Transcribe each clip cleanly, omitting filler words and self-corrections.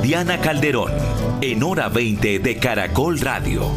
Diana Calderón, en Hora 20 de Caracol Radio.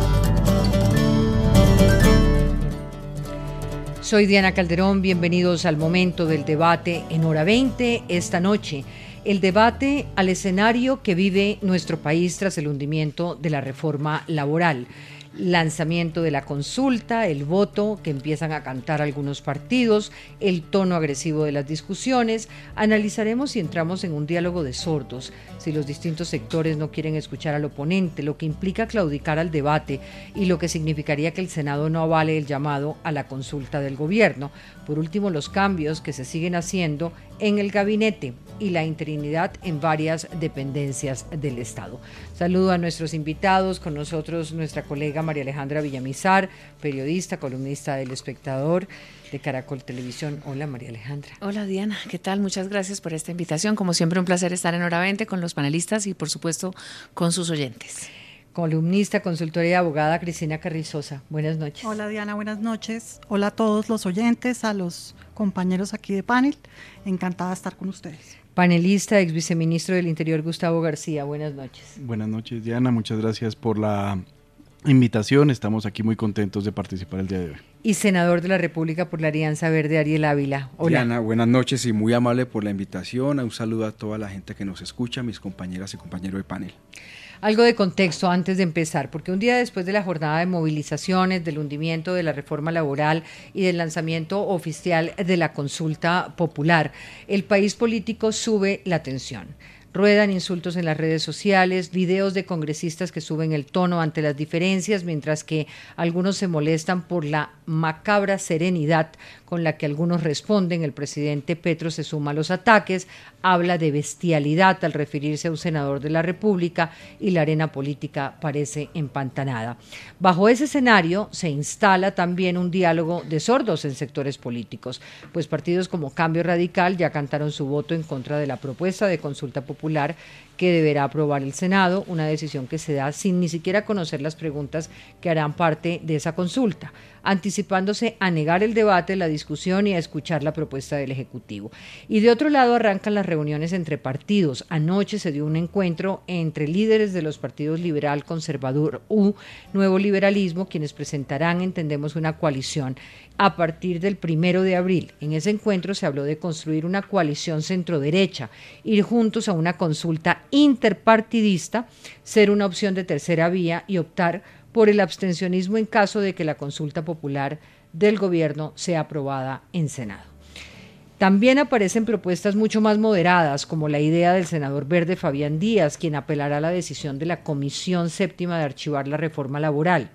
Soy Diana Calderón, bienvenidos al momento del debate en Hora 20 esta noche. El debate al escenario que vive nuestro país tras el hundimiento de la reforma laboral. Lanzamiento de la consulta, el voto que empiezan a cantar algunos partidos, el tono agresivo de las discusiones. Analizaremos si entramos en un diálogo de sordos, si los distintos sectores no quieren escuchar al oponente, lo que implica claudicar al debate y lo que significaría que el Senado no avale el llamado a la consulta del gobierno. Por último, los cambios que se siguen haciendo en el gabinete y la interinidad en varias dependencias del Estado. Saludo a nuestros invitados, con nosotros nuestra colega María Alejandra Villamizar, periodista, columnista del Espectador de Caracol Televisión. Hola María Alejandra. Hola Diana, ¿qué tal? Muchas gracias por esta invitación. Como siempre, un placer estar en Hora 20 con los panelistas y por supuesto con sus oyentes. Columnista, consultora y abogada Cristina Carrizosa. Buenas noches. Hola Diana, buenas noches. Hola a todos los oyentes, a los compañeros aquí de panel. Encantada de estar con ustedes. Panelista, ex viceministro del Interior Gustavo García. Buenas noches. Buenas noches Diana, muchas gracias por la invitación. Estamos aquí muy contentos de participar el día de hoy. Y senador de la República por la Alianza Verde, Ariel Ávila. Hola. Diana, buenas noches y muy amable por la invitación. Un saludo a toda la gente que nos escucha, mis compañeras y compañeros de panel. Algo de contexto antes de empezar, porque un día después de la jornada de movilizaciones, del hundimiento de la reforma laboral y del lanzamiento oficial de la consulta popular, el país político sube la tensión. Ruedan insultos en las redes sociales, videos de congresistas que suben el tono ante las diferencias, mientras que algunos se molestan por la macabra serenidad con la que algunos responden. El presidente Petro se suma a los ataques, habla de bestialidad al referirse a un senador de la República y la arena política parece empantanada. Bajo ese escenario se instala también un diálogo de sordos en sectores políticos, pues partidos como Cambio Radical ya cantaron su voto en contra de la propuesta de consulta popular que deberá aprobar el Senado, una decisión que se da sin ni siquiera conocer las preguntas que harán parte de esa consulta, anticipándose a negar el debate, la discusión y a escuchar la propuesta del Ejecutivo. Y de otro lado arrancan las reuniones entre partidos. Anoche se dio un encuentro entre líderes de los partidos Liberal, Conservador u Nuevo Liberalismo, quienes presentarán, entendemos, una coalición a partir del 1 de abril. En ese encuentro se habló de construir una coalición centro-derecha, ir juntos a una consulta interpartidista, ser una opción de tercera vía y optar por el abstencionismo en caso de que la consulta popular del gobierno sea aprobada en Senado. También aparecen propuestas mucho más moderadas, como la idea del senador verde Fabián Díaz, quien apelará a la decisión de la Comisión Séptima de archivar la reforma laboral,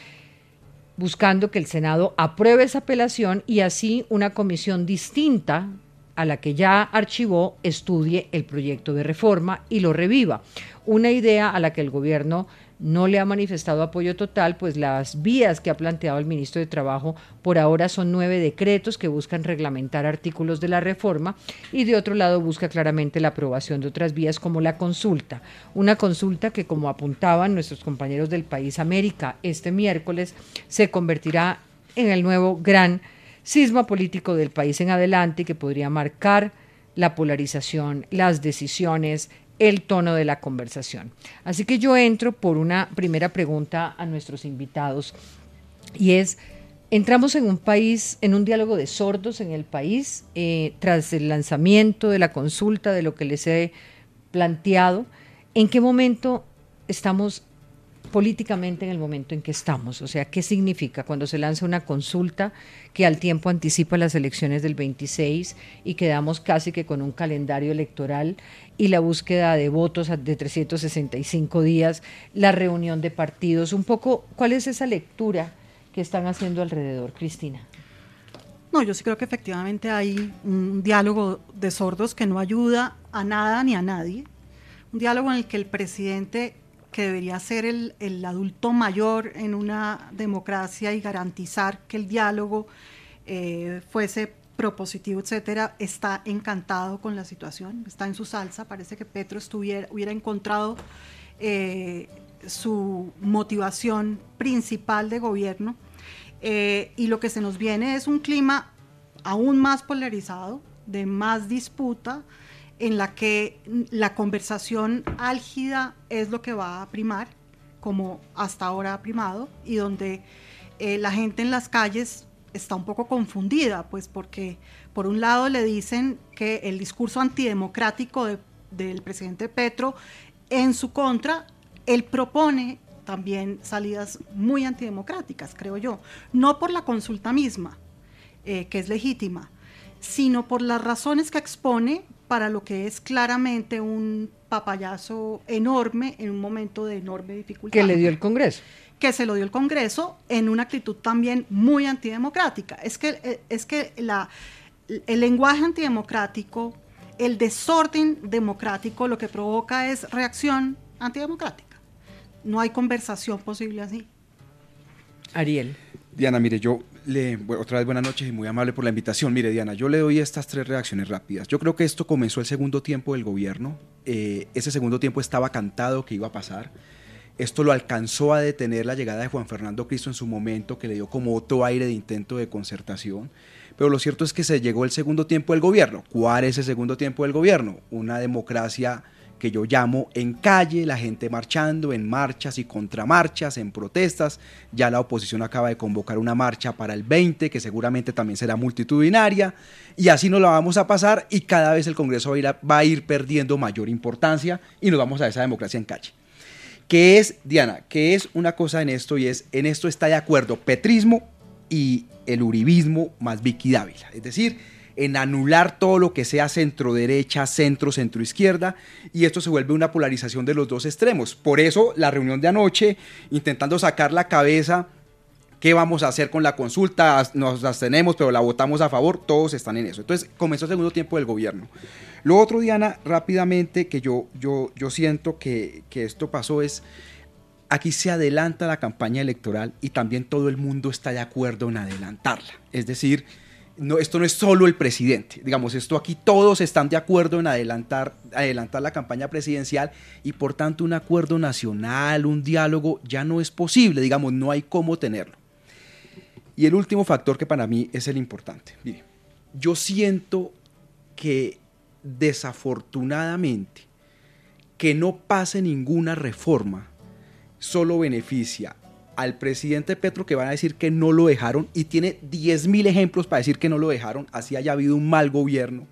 buscando que el Senado apruebe esa apelación y así una comisión distinta a la que ya archivó estudie el proyecto de reforma y lo reviva. Una idea a la que el gobierno no le ha manifestado apoyo total, pues las vías que ha planteado el ministro de Trabajo por ahora son 9 decretos que buscan reglamentar artículos de la reforma y de otro lado busca claramente la aprobación de otras vías como la consulta. Una consulta que, como apuntaban nuestros compañeros del País América este miércoles, se convertirá en el nuevo gran cisma político del país en adelante y que podría marcar la polarización, las decisiones, el tono de la conversación. Así que yo entro por una primera pregunta a nuestros invitados y es, entramos en un país, en un diálogo de sordos en el país, tras el lanzamiento de la consulta, de lo que les he planteado. ¿En qué momento estamos políticamente en el momento en que estamos? O sea, ¿qué significa cuando se lanza una consulta que al tiempo anticipa las elecciones del 26 y quedamos casi que con un calendario electoral y la búsqueda de votos de 365 días, la reunión de partidos? Un poco, ¿cuál es esa lectura que están haciendo alrededor, Cristina? No, yo sí creo que efectivamente hay un diálogo de sordos que no ayuda a nada ni a nadie. Un diálogo en el que el presidente, que debería ser el adulto mayor en una democracia y garantizar que el diálogo fuese propositivo, etcétera, está encantado con la situación, está en su salsa. Parece que Petro hubiera encontrado su motivación principal de gobierno, y lo que se nos viene es un clima aún más polarizado, de más disputa, en la que la conversación álgida es lo que va a primar, como hasta ahora ha primado, y donde la gente en las calles está un poco confundida, pues porque por un lado le dicen que el discurso antidemocrático del presidente Petro en su contra, él propone también salidas muy antidemocráticas, creo yo, no por la consulta misma, que es legítima, sino por las razones que expone para lo que es claramente un papayazo enorme en un momento de enorme dificultad. Que le dio el Congreso. Que se lo dio el Congreso en una actitud también muy antidemocrática. Es que el lenguaje antidemocrático, el desorden democrático, lo que provoca es reacción antidemocrática. No hay conversación posible así. Ariel. Diana, mire, otra vez buenas noches y muy amable por la invitación. Mire, Diana, yo le doy estas 3 reacciones rápidas. Yo creo que esto comenzó el segundo tiempo del gobierno. Ese segundo tiempo estaba cantado que iba a pasar. Esto lo alcanzó a detener la llegada de Juan Fernando Cristo en su momento, que le dio como otro aire de intento de concertación. Pero lo cierto es que se llegó el segundo tiempo del gobierno. ¿Cuál es el segundo tiempo del gobierno? Una democracia que yo llamo en calle, la gente marchando, en marchas y contramarchas, en protestas. Ya la oposición acaba de convocar una marcha para el 20, que seguramente también será multitudinaria, y así nos la vamos a pasar, y cada vez el Congreso va a ir perdiendo mayor importancia, y nos vamos a esa democracia en calle. ¿Qué es, Diana? ¿Qué es una cosa en esto? Y es, en esto está de acuerdo petrismo y el uribismo más Vicky Dávila. Es decir, en anular todo lo que sea centro-derecha, centro-izquierda, y esto se vuelve una polarización de los dos extremos. Por eso la reunión de anoche, intentando sacar la cabeza, ¿qué vamos a hacer con la consulta? Nos abstenemos, pero la votamos a favor, todos están en eso. Entonces comenzó el segundo tiempo del gobierno. Lo otro, Diana, rápidamente, que yo siento que esto pasó es, aquí se adelanta la campaña electoral y también todo el mundo está de acuerdo en adelantarla. Es decir, esto no es solo el presidente, digamos, esto aquí todos están de acuerdo en adelantar la campaña presidencial, y por tanto un acuerdo nacional, un diálogo ya no es posible, digamos, no hay cómo tenerlo. Y el último factor que para mí es el importante, mire, yo siento que desafortunadamente que no pase ninguna reforma solo beneficia al presidente Petro, que van a decir que no lo dejaron, y tiene 10.000 ejemplos para decir que no lo dejaron, así haya habido un mal gobierno,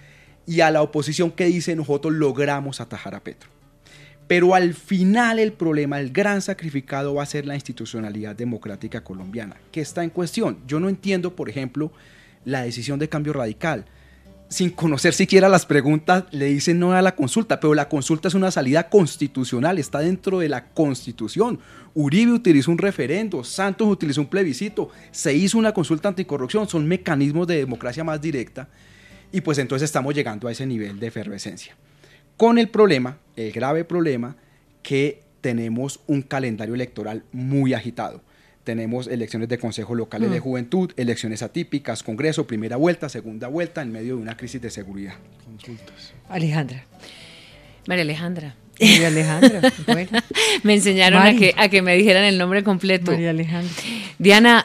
y a la oposición que dice nosotros logramos atajar a Petro. Pero al final el problema, el gran sacrificado va a ser la institucionalidad democrática colombiana, que está en cuestión. Yo no entiendo, por ejemplo, la decisión de Cambio Radical. Sin conocer siquiera las preguntas, le dicen no a la consulta, pero la consulta es una salida constitucional, está dentro de la Constitución. Uribe utilizó un referendo, Santos utilizó un plebiscito, se hizo una consulta anticorrupción, son mecanismos de democracia más directa, y pues entonces estamos llegando a ese nivel de efervescencia. Con el problema, el grave problema, que tenemos un calendario electoral muy agitado. Tenemos elecciones de consejos locales de juventud, elecciones atípicas, Congreso, primera vuelta, segunda vuelta, en medio de una crisis de seguridad. Consultas. Alejandra. María Alejandra. María Alejandra, bueno. Me enseñaron a que me dijeran el nombre completo. María Alejandra. Diana,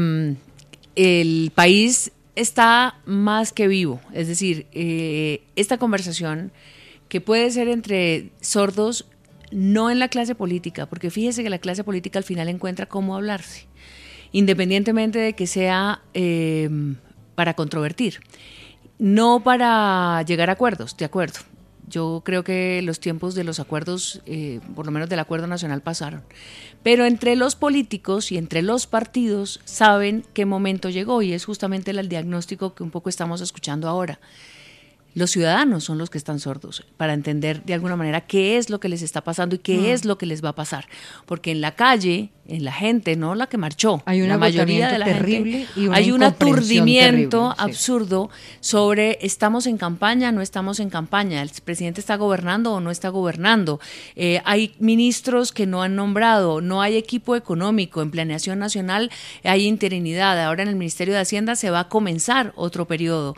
el país está más que vivo, es decir, esta conversación que puede ser entre sordos, no en la clase política, porque fíjese que la clase política al final encuentra cómo hablarse, independientemente de que sea para controvertir, no para llegar a acuerdos, de acuerdo. Yo creo que los tiempos de los acuerdos, por lo menos del acuerdo nacional, pasaron. Pero entre los políticos y entre los partidos saben qué momento llegó, y es justamente el diagnóstico que un poco estamos escuchando ahora. Los ciudadanos son los que están sordos para entender de alguna manera qué es lo que les está pasando y qué es lo que les va a pasar. Porque en la calle, en la gente, no la que marchó, hay un la mayoría de la terrible gente, y hay un aturdimiento terrible, sí, absurdo sobre estamos en campaña, no estamos en campaña, el presidente está gobernando o no está gobernando, hay ministros que no han nombrado, no hay equipo económico, en planeación nacional hay interinidad, ahora en el Ministerio de Hacienda se va a comenzar otro periodo,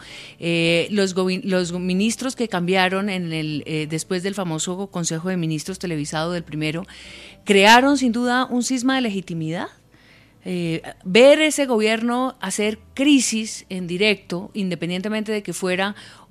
los ministros que cambiaron después del famoso Consejo de Ministros televisado del primero, crearon sin duda un cisma de legitimidad. ver ese gobierno hacer crisis en directo, independientemente de que fuera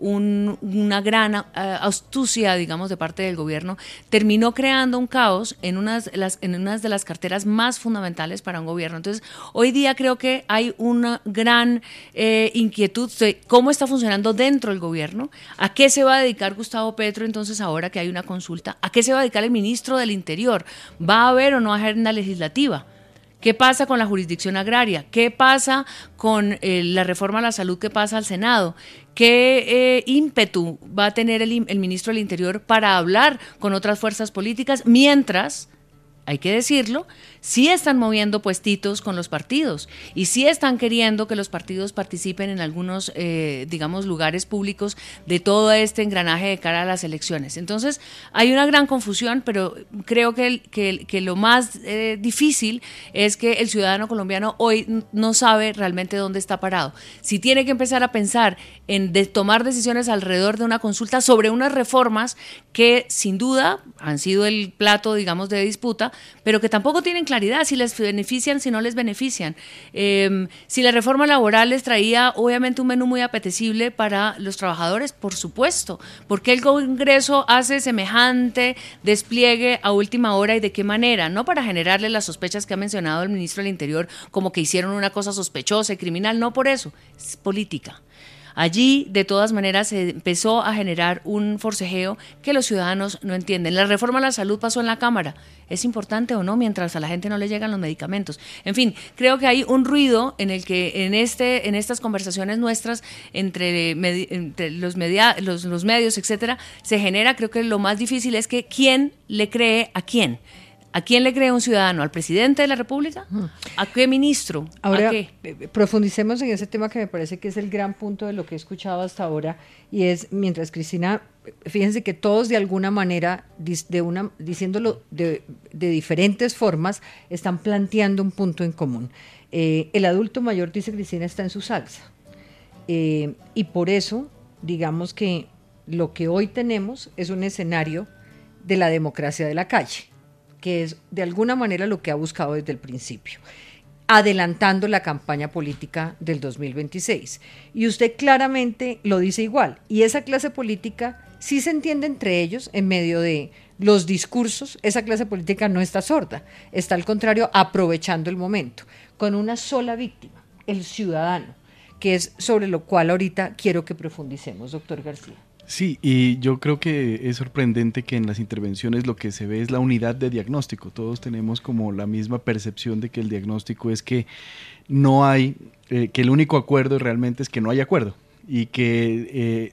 una gran astucia, digamos, de parte del gobierno, terminó creando un caos en unas de las carteras más fundamentales para un gobierno. Entonces, hoy día creo que hay una gran inquietud de cómo está funcionando dentro del gobierno, a qué se va a dedicar Gustavo Petro entonces ahora que hay una consulta, a qué se va a dedicar el ministro del Interior, ¿va a haber o no agenda legislativa? ¿Qué pasa con la jurisdicción agraria? ¿Qué pasa con la reforma a la salud que pasa al Senado? ¿Qué ímpetu va a tener el ministro del Interior para hablar con otras fuerzas políticas mientras, hay que decirlo, sí están moviendo puestitos con los partidos y sí están queriendo que los partidos participen en algunos, digamos, lugares públicos de todo este engranaje de cara a las elecciones? Entonces, hay una gran confusión, pero creo que lo más difícil es que el ciudadano colombiano hoy no sabe realmente dónde está parado. Si tiene que empezar a pensar en tomar decisiones alrededor de una consulta sobre unas reformas que sin duda han sido el plato, digamos, de disputa, pero que tampoco tienen claridad si les benefician, si no les benefician. Si la reforma laboral les traía obviamente un menú muy apetecible para los trabajadores, por supuesto. ¿Por qué el Congreso hace semejante despliegue a última hora y de qué manera? No para generarle las sospechas que ha mencionado el ministro del Interior, como que hicieron una cosa sospechosa y criminal, no por eso, es política. Allí, de todas maneras, se empezó a generar un forcejeo que los ciudadanos no entienden. La reforma a la salud pasó en la Cámara. ¿Es importante o no mientras a la gente no le llegan los medicamentos? En fin, creo que hay un ruido en el que en estas conversaciones nuestras entre los medios, etcétera, se genera, creo que lo más difícil es que quién le cree a quién. ¿A quién le cree un ciudadano? ¿Al presidente de la República? ¿A qué ministro? Ahora, ¿a qué? Profundicemos en ese tema que me parece que es el gran punto de lo que he escuchado hasta ahora, y es, mientras Cristina, fíjense que todos de alguna manera, diciéndolo de diferentes formas, están planteando un punto en común. El adulto mayor, dice Cristina, está en su salsa. Y por eso, digamos que lo que hoy tenemos es un escenario de la democracia de la calle, que es de alguna manera lo que ha buscado desde el principio, adelantando la campaña política del 2026. Y usted claramente lo dice igual, y esa clase política sí se entiende entre ellos en medio de los discursos. Esa clase política no está sorda, está al contrario aprovechando el momento, con una sola víctima, el ciudadano, que es sobre lo cual ahorita quiero que profundicemos, doctor García. Sí, y yo creo que es sorprendente que en las intervenciones lo que se ve es la unidad de diagnóstico. Todos tenemos como la misma percepción de que el diagnóstico es que no hay, que el único acuerdo realmente es que no hay acuerdo, y que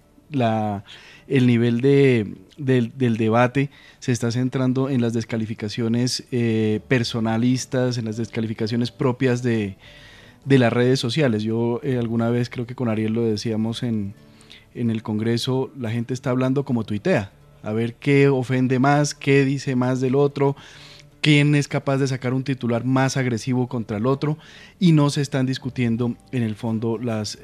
el nivel del debate se está centrando en las descalificaciones personalistas, en las descalificaciones propias de las redes sociales. Yo alguna vez, creo que con Ariel lo decíamos en el Congreso, la gente está hablando como tuitea, a ver qué ofende más, qué dice más del otro, quién es capaz de sacar un titular más agresivo contra el otro, y no se están discutiendo en el fondo las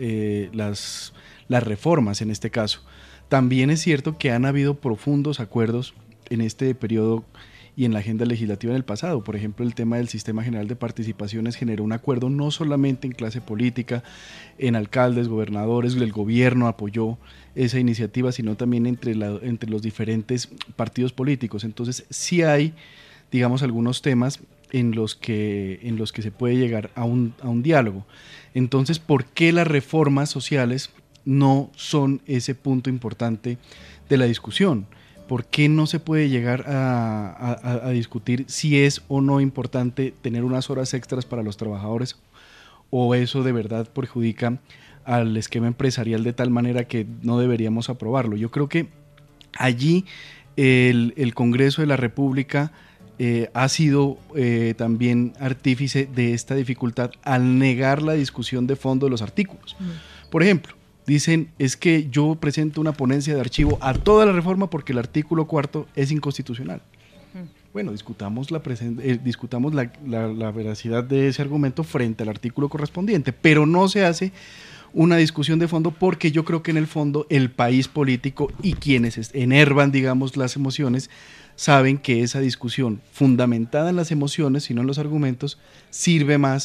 reformas en este caso. También es cierto que han habido profundos acuerdos en este periodo y en la agenda legislativa en el pasado. Por ejemplo, el tema del Sistema General de Participaciones generó un acuerdo no solamente en clase política, en alcaldes, gobernadores, el gobierno apoyó esa iniciativa, sino también entre los diferentes partidos políticos. Entonces, sí hay, digamos, algunos temas en los que se puede llegar a un diálogo. Entonces, ¿por qué las reformas sociales no son ese punto importante de la discusión? ¿Por qué no se puede llegar a discutir si es o no importante tener unas horas extras para los trabajadores, o eso de verdad perjudica al esquema empresarial de tal manera que no deberíamos aprobarlo? Yo creo que allí el Congreso de la República ha sido también artífice de esta dificultad al negar la discusión de fondo de los artículos. Por ejemplo, dicen, es que yo presento una ponencia de archivo a toda la reforma porque el artículo 4 es inconstitucional. Bueno, discutamos la veracidad de ese argumento frente al artículo correspondiente, pero no se hace una discusión de fondo, porque yo creo que en el fondo el país político y quienes enervan, digamos, las emociones, saben que esa discusión fundamentada en las emociones y no en los argumentos sirve más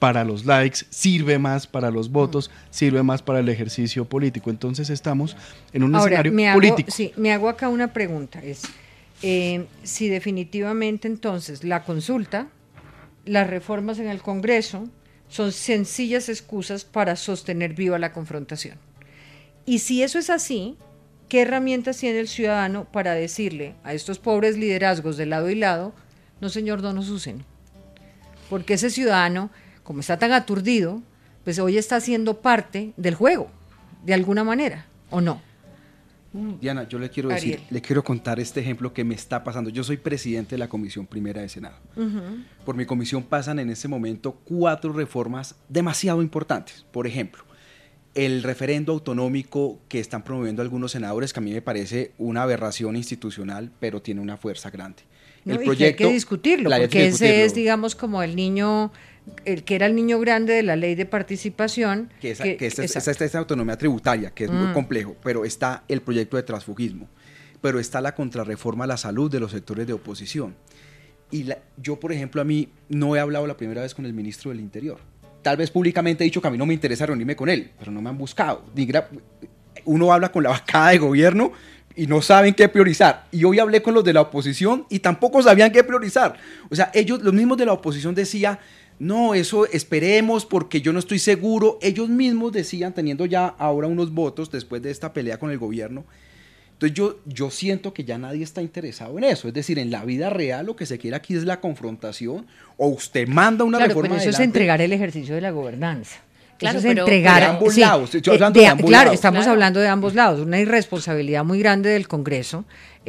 para los likes, sirve más para los votos, sirve más para el ejercicio político. Entonces estamos en un escenario político. Sí, me hago acá una pregunta, es si definitivamente entonces la consulta, las reformas en el Congreso son sencillas excusas para sostener viva la confrontación. Y si eso es así, ¿qué herramientas tiene el ciudadano para decirle a estos pobres liderazgos de lado y lado, no señor, no nos usen? Porque ese ciudadano, como está tan aturdido, pues hoy está siendo parte del juego, de alguna manera, ¿o no? Diana, yo le quiero decir, le quiero contar este ejemplo que me está pasando. Yo soy presidente de la Comisión Primera de Senado. Por mi comisión pasan en este momento 4 reformas demasiado importantes. Por ejemplo, el referendo autonómico que están promoviendo algunos senadores, que a mí me parece una aberración institucional, pero tiene una fuerza grande. El proyecto, hay que discutirlo, porque ese es, digamos, como el que era el niño grande de la ley de participación. Esta autonomía tributaria, que es muy complejo, pero está el proyecto de transfugismo, pero está la contrarreforma a la salud de los sectores de oposición. Y yo, por ejemplo, a mí no he hablado la primera vez con el ministro del Interior. Tal vez públicamente he dicho que a mí no me interesa reunirme con él, pero no me han buscado. Uno habla con la bancada de gobierno y no saben qué priorizar. Y hoy hablé con los de la oposición y tampoco sabían qué priorizar. O sea, ellos, los mismos de la oposición decían, no, eso esperemos porque yo no estoy seguro. Ellos mismos decían, teniendo ya ahora unos votos después de esta pelea con el gobierno. Entonces yo siento que ya nadie está interesado en eso. Es decir, en la vida real lo que se quiere aquí es la confrontación, o usted manda una reforma pero eso adelante. es entregar el ejercicio de la gobernanza. Claro, eso es pero entregar, de ambos lados. Estoy hablando de ambos lados. Estamos hablando de ambos lados. Una irresponsabilidad muy grande del Congreso,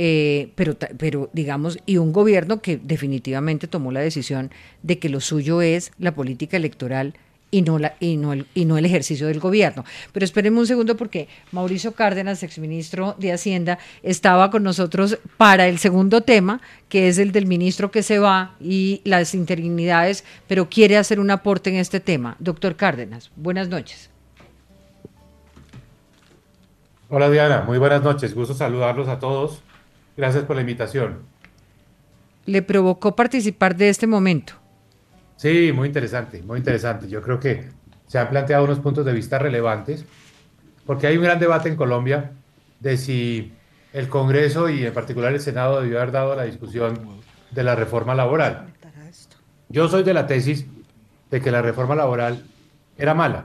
pero digamos, y un gobierno que definitivamente tomó la decisión de que lo suyo es la política electoral y no el ejercicio del gobierno. Pero espérenme un segundo, porque Mauricio Cárdenas, exministro de Hacienda, estaba con nosotros para el segundo tema, que es el del ministro que se va y las interinidades, pero quiere hacer un aporte en este tema. Doctor Cárdenas, buenas noches. Hola Diana, muy buenas noches, gusto saludarlos a todos. Gracias por la invitación. ¿Le provocó participar de este momento? Sí, muy interesante, muy interesante. Yo creo que se han planteado unos puntos de vista relevantes, porque hay un gran debate en Colombia de si el Congreso y en particular el Senado debió haber dado la discusión de la reforma laboral. Yo soy de la tesis de que la reforma laboral era mala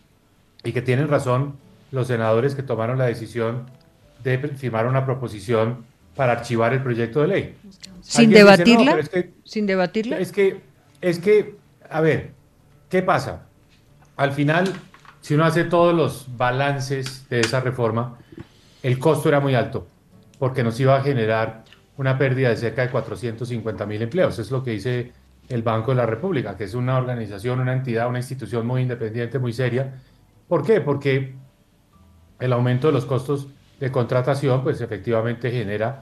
y que tienen razón los senadores que tomaron la decisión de firmar una proposición para archivar el proyecto de ley. ¿Sin debatirla? ¿Sin debatirla? Es que, a ver, ¿qué pasa? Al final, si uno hace todos los balances de esa reforma, el costo era muy alto, porque nos iba a generar una pérdida de cerca de 450.000 empleos. Es lo que dice el Banco de la República, que es una organización, una entidad, una institución muy independiente, muy seria. ¿Por qué? Porque el aumento de los costos de contratación, pues efectivamente genera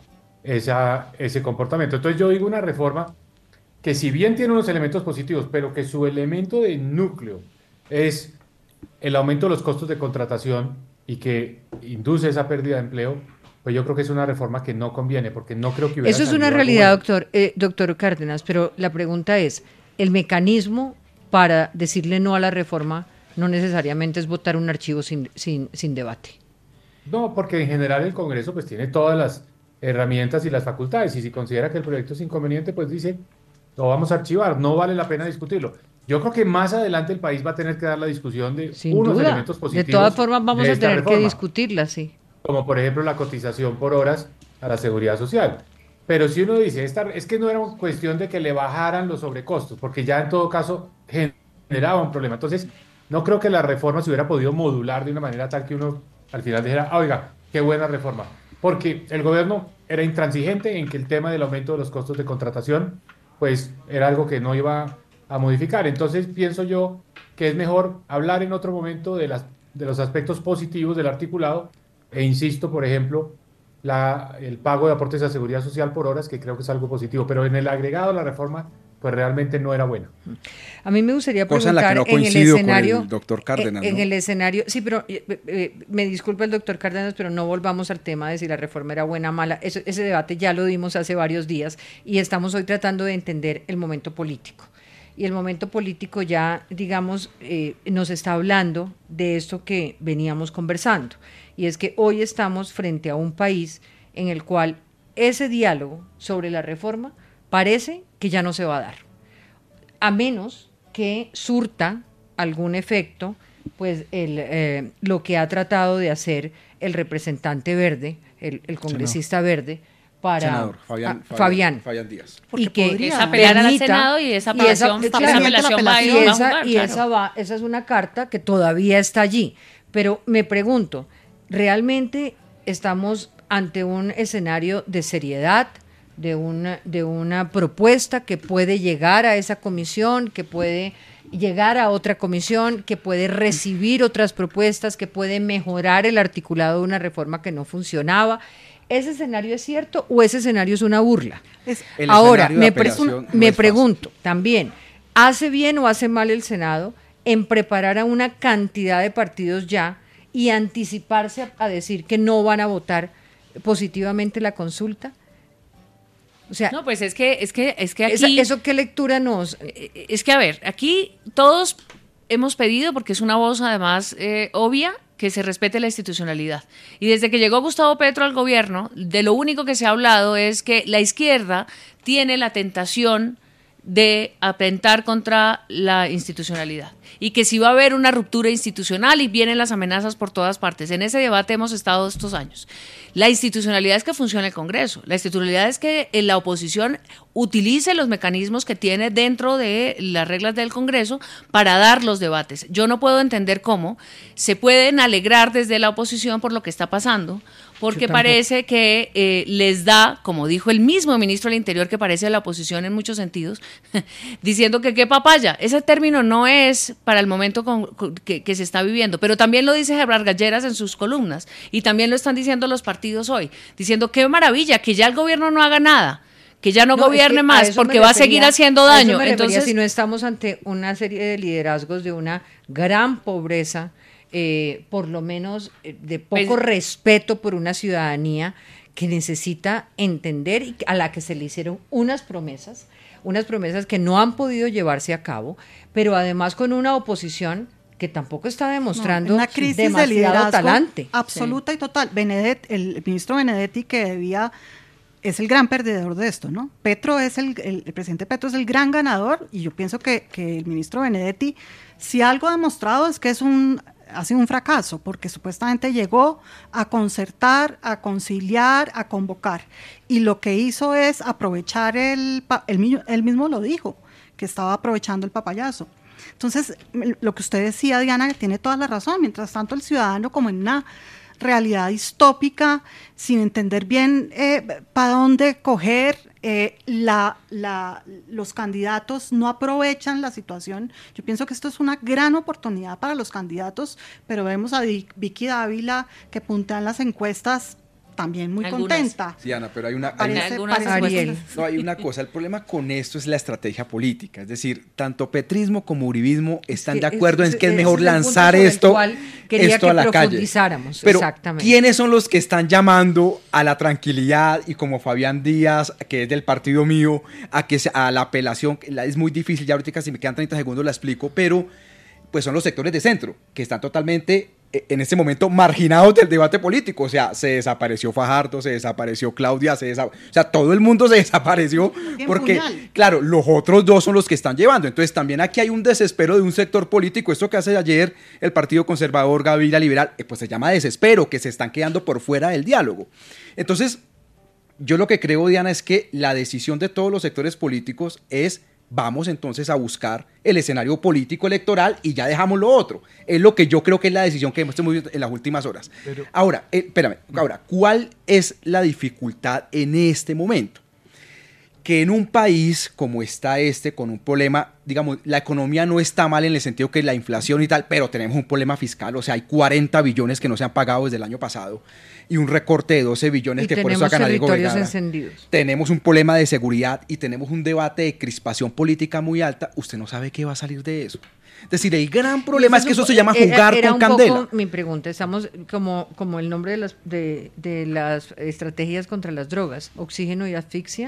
ese comportamiento. Entonces yo digo una reforma que si bien tiene unos elementos positivos, pero que su elemento de núcleo es el aumento de los costos de contratación y que induce esa pérdida de empleo, pues yo creo que es una reforma que no conviene, porque no creo que hubiera... Eso es una realidad, doctor Cárdenas, pero la pregunta es, ¿el mecanismo para decirle no a la reforma no necesariamente es votar un archivo sin debate? No, porque en general el Congreso pues tiene todas las herramientas y las facultades, y si considera que el proyecto es inconveniente, pues dice... lo vamos a archivar, no vale la pena discutirlo. Yo creo que más adelante el país va a tener que dar la discusión de unos elementos positivos. De todas formas vamos a tener que discutirla, sí. Como por ejemplo la cotización por horas a la seguridad social. Pero si uno dice, es que no era una cuestión de que le bajaran los sobrecostos, porque ya en todo caso generaba un problema. Entonces, no creo que la reforma se hubiera podido modular de una manera tal que uno al final dijera, oiga, qué buena reforma. Porque el gobierno era intransigente en que el tema del aumento de los costos de contratación pues era algo que no iba a modificar. Entonces pienso yo que es mejor hablar en otro momento de los aspectos positivos del articulado, e insisto, por ejemplo, el pago de aportes a seguridad social por horas, que creo que es algo positivo, pero en el agregado de la reforma, pues realmente no era buena. A mí me gustaría preguntar, cosa en la que no en el escenario, con el doctor Cárdenas, en ¿no? el escenario, sí, pero me disculpa el doctor Cárdenas, pero no volvamos al tema de si la reforma era buena o mala. Ese debate ya lo dimos hace varios días y estamos hoy tratando de entender el momento político. y el momento político ya, digamos, nos está hablando de esto que veníamos conversando. Y es que hoy estamos frente a un país en el cual ese diálogo sobre la reforma parece que ya no se va a dar, a menos que surta algún efecto, pues lo que ha tratado de hacer el representante verde, el congresista verde, para senador Fabián Díaz. Y que es apelar al Senado y esa apelación va a jugar. Y esa es una carta que todavía está allí. Pero me pregunto, ¿realmente estamos ante un escenario de seriedad, de una propuesta que puede llegar a esa comisión, que puede llegar a otra comisión, que puede recibir otras propuestas, que puede mejorar el articulado de una reforma que no funcionaba? ¿Ese escenario es cierto o ese escenario es una burla? Ahora, me pregunto también, ¿hace bien o hace mal el Senado en preparar a una cantidad de partidos ya y anticiparse a decir que no van a votar positivamente la consulta? O sea, no, pues es que aquí... ¿Eso qué lectura nos...? Es que, a ver, aquí todos hemos pedido, porque es una voz además obvia, que se respete la institucionalidad. Y desde que llegó Gustavo Petro al gobierno, de lo único que se ha hablado es que la izquierda tiene la tentación de atentar contra la institucionalidad y que si va a haber una ruptura institucional y vienen las amenazas por todas partes. En ese debate hemos estado estos años. La institucionalidad es que funcione el Congreso, la institucionalidad es que la oposición utilice los mecanismos que tiene dentro de las reglas del Congreso para dar los debates. Yo no puedo entender cómo se pueden alegrar desde la oposición por lo que está pasando, porque parece que les da, como dijo el mismo ministro del Interior, que parece la oposición en muchos sentidos, diciendo que qué papaya. Ese término no es para el momento que se está viviendo, pero también lo dice Gerard Galleras en sus columnas, y también lo están diciendo los partidos hoy, diciendo qué maravilla, que ya el gobierno no haga nada, que ya no gobierne más, porque va a seguir haciendo daño. Entonces, si no estamos ante una serie de liderazgos de una gran pobreza, por lo menos de poco respeto por una ciudadanía que necesita entender y a la que se le hicieron unas promesas que no han podido llevarse a cabo, pero además con una oposición que tampoco está demostrando una crisis demasiado de liderazgo talante. Absoluta y total. El ministro Benedetti, que es el gran perdedor de esto, ¿no? El presidente Petro es el gran ganador, y yo pienso que el ministro Benedetti, si algo ha demostrado es que ha sido un fracaso, porque supuestamente llegó a concertar, a conciliar, a convocar, y lo que hizo es aprovechar él mismo lo dijo, que estaba aprovechando el papayazo. Entonces, lo que usted decía, Diana, tiene toda la razón. Mientras tanto, el ciudadano, como en una realidad distópica, sin entender bien para dónde coger, los candidatos no aprovechan la situación. Yo pienso que esto es una gran oportunidad para los candidatos, pero vemos a Vicky Dávila, que puntea en las encuestas, también muy contenta. Sí, Ana, pero hay una cosa. El problema con esto es la estrategia política. Es decir, tanto petrismo como uribismo están de acuerdo en que es mejor lanzar esto a la calle. Pero ¿quiénes son los que están llamando a la tranquilidad? Y como Fabián Díaz, que es del partido mío, a la apelación, es muy difícil, ya ahorita si me quedan 30 segundos la explico, pero pues son los sectores de centro, que están totalmente en este momento marginados del debate político. O sea, se desapareció Fajardo, se desapareció Claudia, o sea, todo el mundo se desapareció porque, claro, los otros dos son los que están llevando. Entonces también aquí hay un desespero de un sector político. Esto que hace ayer el Partido Conservador, Gaviria Liberal, pues se llama desespero, que se están quedando por fuera del diálogo. Entonces, yo lo que creo, Diana, es que la decisión de todos los sectores políticos es: vamos entonces a buscar el escenario político electoral y ya dejamos lo otro. Es lo que yo creo que es la decisión que hemos tenido en las últimas horas. Ahora, ¿cuál es la dificultad en este momento? Que en un país como está con un problema, digamos, la economía no está mal en el sentido que la inflación y tal, pero tenemos un problema fiscal. O sea, hay 40 billones que no se han pagado desde el año pasado y un recorte de 12 billones que por eso sacan a Diego Vergara. Tenemos un problema de seguridad y tenemos un debate de crispación política muy alta. Usted no sabe qué va a salir de eso. Es decir, el gran problema es que eso se llama jugar con candela. Poco mi pregunta, estamos como el nombre de las estrategias contra las drogas, oxígeno y asfixia.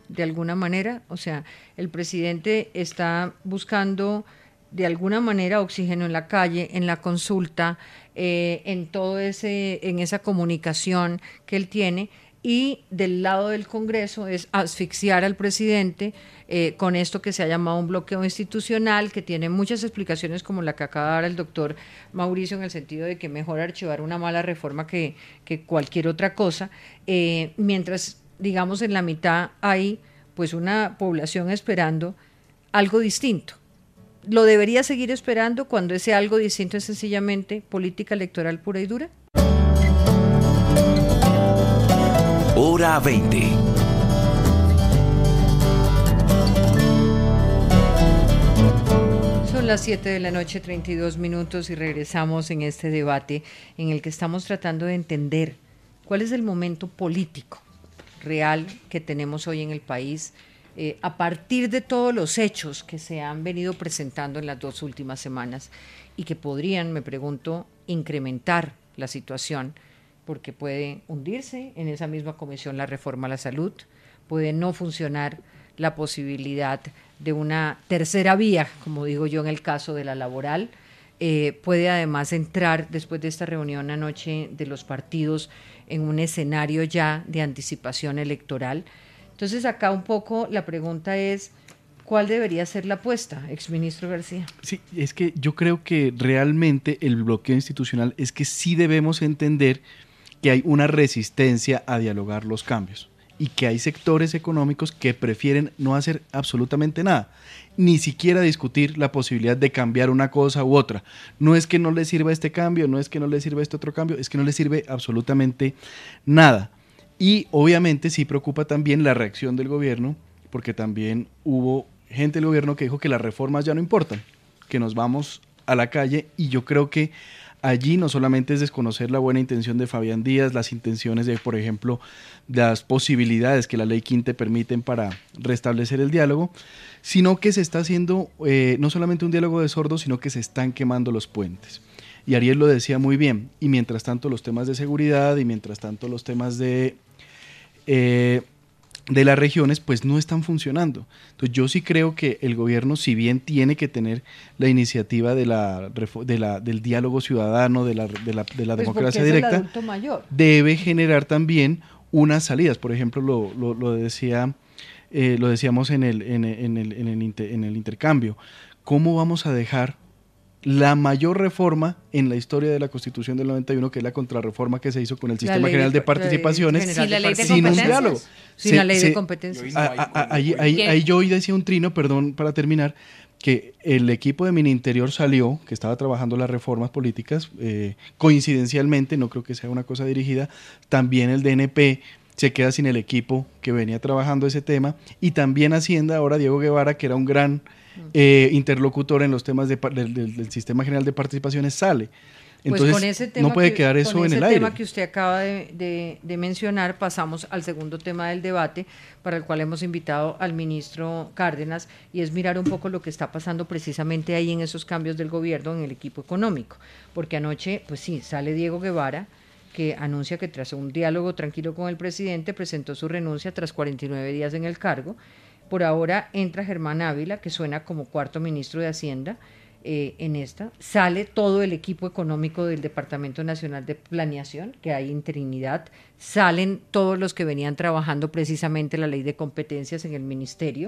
de alguna manera. O sea, el presidente está buscando de alguna manera oxígeno en la calle, en la consulta, en esa comunicación que él tiene, y del lado del Congreso es asfixiar al presidente con esto que se ha llamado un bloqueo institucional, que tiene muchas explicaciones como la que acaba de dar el doctor Mauricio, en el sentido de que mejor archivar una mala reforma que cualquier otra cosa, mientras, digamos, en la mitad hay pues una población esperando algo distinto. ¿Lo debería seguir esperando cuando ese algo distinto es sencillamente política electoral pura y dura? Hora 20. Son las 7 de la noche, 32 minutos, y regresamos en este debate en el que estamos tratando de entender cuál es el momento político real que tenemos hoy en el país, a partir de todos los hechos que se han venido presentando en las 2 últimas semanas y que podrían, me pregunto, incrementar la situación, porque puede hundirse en esa misma comisión la reforma a la salud, puede no funcionar la posibilidad de una tercera vía, como digo yo en el caso de la laboral, puede además entrar después de esta reunión anoche de los partidos en un escenario ya de anticipación electoral. Entonces acá un poco la pregunta es, ¿cuál debería ser la apuesta, exministro García? Sí, es que yo creo que realmente el bloqueo institucional es que sí debemos entender que hay una resistencia a dialogar los cambios y que hay sectores económicos que prefieren no hacer absolutamente nada, ni siquiera discutir la posibilidad de cambiar una cosa u otra. No es que no les sirva este cambio, no es que no les sirva este otro cambio, es que no les sirve absolutamente nada. Y obviamente sí preocupa también la reacción del gobierno, porque también hubo gente del gobierno que dijo que las reformas ya no importan, que nos vamos a la calle, y yo creo que allí no solamente es desconocer la buena intención de Fabián Díaz, las intenciones de, por ejemplo, las posibilidades que la ley Quinte permiten para restablecer el diálogo, sino que se está haciendo no solamente un diálogo de sordos, sino que se están quemando los puentes. Y Ariel lo decía muy bien, y mientras tanto los temas de seguridad y mientras tanto los temas de las regiones pues no están funcionando. Entonces yo sí creo que el gobierno, si bien tiene que tener la iniciativa del diálogo ciudadano, de la Pues democracia porque es directa, el adulto mayor. debe generar también unas salidas. Por ejemplo, lo decíamos en el intercambio. ¿Cómo vamos a dejar la mayor reforma en la historia de la Constitución del 91, que es la contrarreforma que se hizo con el Sistema General de Participaciones, Sin la ley de sin un competencias. diálogo? Sin la ley de competencias. Ahí yo hoy decía un trino, perdón, para terminar, que el equipo de Mininterior salió, que estaba trabajando las reformas políticas, coincidencialmente, no creo que sea una cosa dirigida, también el DNP se queda sin el equipo que venía trabajando ese tema, y también Hacienda, ahora Diego Guevara, que era un gran interlocutor en los temas del Sistema General de Participaciones, sale. Entonces, pues con ese tema no puede quedar eso en el aire. Con ese tema que usted acaba de mencionar, pasamos al segundo tema del debate, para el cual hemos invitado al ministro Cárdenas, y es mirar un poco lo que está pasando precisamente ahí en esos cambios del gobierno en el equipo económico. Porque anoche, pues sí, sale Diego Guevara, que anuncia que tras un diálogo tranquilo con el presidente presentó su renuncia tras 49 días en el cargo. Por ahora entra Germán Ávila, que suena como cuarto ministro de Hacienda en esta. Sale todo el equipo económico del Departamento Nacional de Planeación, que hay interinidad. Salen todos los que venían trabajando precisamente la ley de competencias en el ministerio.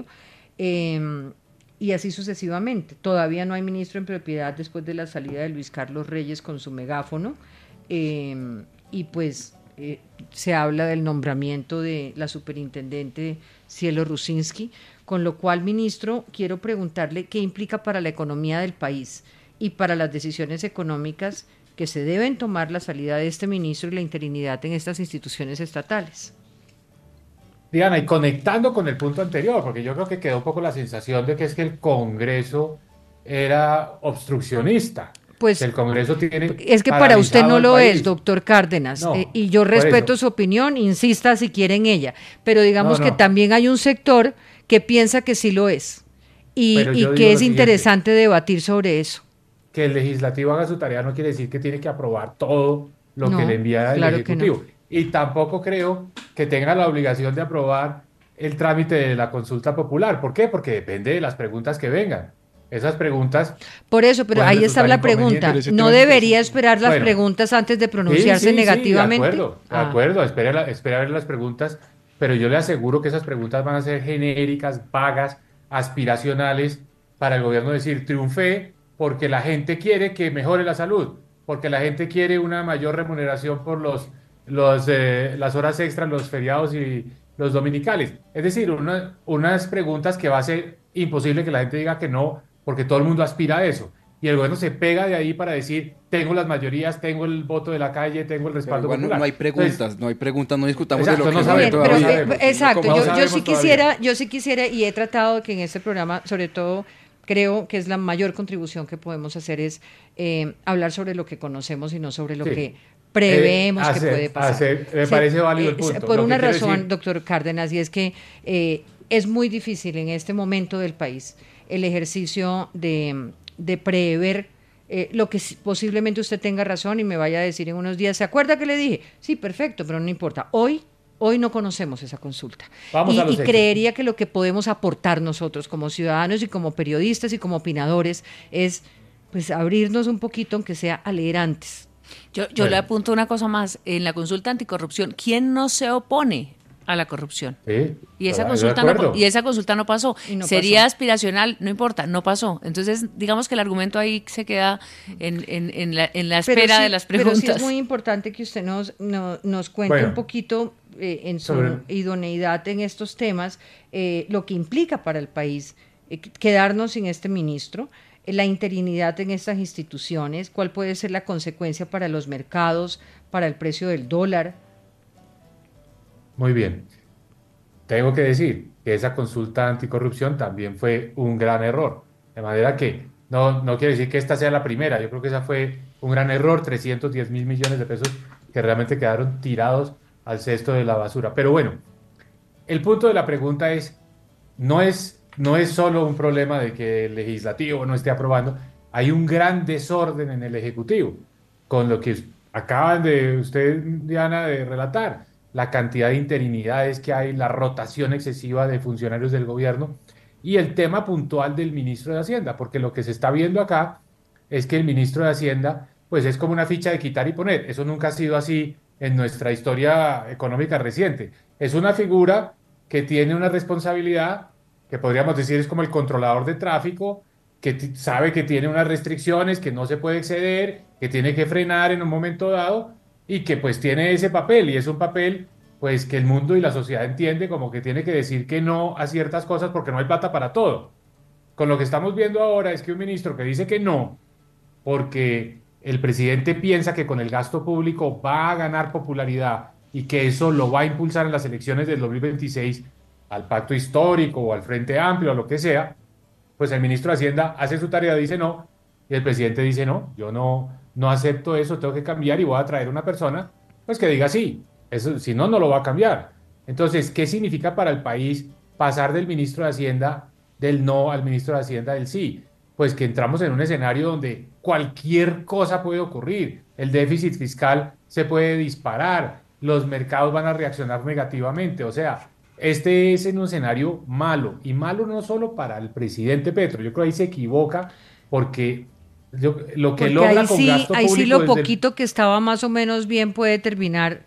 Y así sucesivamente. Todavía no hay ministro en propiedad después de la salida de Luis Carlos Reyes con su megáfono. Y pues se habla del nombramiento de la superintendente Cielo Rusinski, con lo cual, ministro, quiero preguntarle qué implica para la economía del país y para las decisiones económicas que se deben tomar la salida de este ministro y la interinidad en estas instituciones estatales. Diana, y conectando con el punto anterior, porque yo creo que quedó un poco la sensación de que es que el Congreso era obstruccionista. Pues el Congreso tiene es que para usted no lo es, doctor Cárdenas, no, y yo respeto su opinión, insista si quiere en ella, pero digamos que también hay un sector que piensa que sí lo es, y que es interesante debatir sobre eso. Que el legislativo haga su tarea no quiere decir que tiene que aprobar todo lo que le envía el Ejecutivo. Y tampoco creo que tenga la obligación de aprobar el trámite de la consulta popular. ¿Por qué? Porque depende de las preguntas que vengan. Esas preguntas... Por eso, pero pueden ahí está resultar la pregunta. inconvenientes. ¿No debería esperar las Bueno. preguntas antes de Sí, pronunciarse sí, negativamente? Sí, de acuerdo, espera a ver las preguntas, pero yo le aseguro que esas preguntas van a ser genéricas, vagas, aspiracionales, para el gobierno decir, triunfé porque la gente quiere que mejore la salud, porque la gente quiere una mayor remuneración por las horas extras, los feriados y los dominicales. Es decir, unas preguntas que va a ser imposible que la gente diga que no, porque todo el mundo aspira a eso. Y el gobierno se pega de ahí para decir, tengo las mayorías, tengo el voto de la calle, tengo el respaldo Igual popular. no hay preguntas, Entonces, no discutamos exacto, de lo no que sabemos no Bien, hay pero, todavía. exacto, No yo sabemos sí quisiera y he tratado que en este programa, sobre todo, creo que es la mayor contribución que podemos hacer es hablar sobre lo que conocemos y no sobre lo Sí. que preveemos que puede pasar. Me parece válido el punto. Por Lo una que quiero razón, decir- doctor Cárdenas, y es que es muy difícil en este momento del país el ejercicio de prever lo que posiblemente usted tenga razón y me vaya a decir en unos días, ¿se acuerda que le dije? Sí, perfecto, pero no importa. Hoy no conocemos esa consulta. Vamos a los Y hechos. creería que lo que podemos aportar nosotros como ciudadanos y como periodistas y como opinadores es pues abrirnos un poquito, aunque sea a leer antes. Yo Bueno. le apunto una cosa más. En la consulta anticorrupción, ¿quién no se opone a la corrupción? Sí, Y esa de consulta acuerdo. no pasó. Y no Sería pasó. aspiracional, no importa, no pasó. Entonces, digamos que el argumento ahí se queda en la espera de las preguntas. Pero sí es muy importante que usted nos cuente Bueno. un poquito en su Sobre- idoneidad en estos temas, lo que implica para el país quedarnos sin este ministro, la interinidad en estas instituciones, cuál puede ser la consecuencia para los mercados, para el precio del dólar. Muy bien. Tengo que decir que esa consulta anticorrupción también fue un gran error. De manera que no quiere decir que esta sea la primera. Yo creo que esa fue un gran error, 310.000 millones de pesos que realmente quedaron tirados al cesto de la basura. Pero bueno, el punto de la pregunta es, no es solo un problema de que el legislativo no esté aprobando, hay un gran desorden en el ejecutivo, con lo que acaban de usted, Diana, de relatar, la cantidad de interinidades que hay, la rotación excesiva de funcionarios del gobierno y el tema puntual del ministro de Hacienda, porque lo que se está viendo acá es que el ministro de Hacienda, pues es como una ficha de quitar y poner. Eso nunca ha sido así en nuestra historia económica reciente. Es una figura que tiene una responsabilidad que podríamos decir es como el controlador de tráfico, que sabe que tiene unas restricciones, que no se puede exceder, que tiene que frenar en un momento dado y que pues tiene ese papel y es un papel pues que el mundo y la sociedad entiende como que tiene que decir que no a ciertas cosas porque no hay plata para todo. Con lo que estamos viendo ahora es que un ministro que dice que no, porque el presidente piensa que con el gasto público va a ganar popularidad y que eso lo va a impulsar en las elecciones del 2026 al pacto histórico o al Frente Amplio o lo que sea, pues el ministro de Hacienda hace su tarea, dice no, y el presidente dice no, yo no acepto eso, tengo que cambiar y voy a traer una persona pues que diga sí, eso, si no, no lo va a cambiar. Entonces, ¿qué significa para el país pasar del ministro de Hacienda del no al ministro de Hacienda del sí? Pues que entramos en un escenario donde cualquier cosa puede ocurrir, el déficit fiscal se puede disparar, los mercados van a reaccionar negativamente, o sea, este es en un escenario malo, y malo no solo para el presidente Petro, yo creo que ahí se equivoca porque lo que Porque logra ahí con sí, gasto ahí sí público lo desde el- poquito que estaba más o menos bien puede terminar.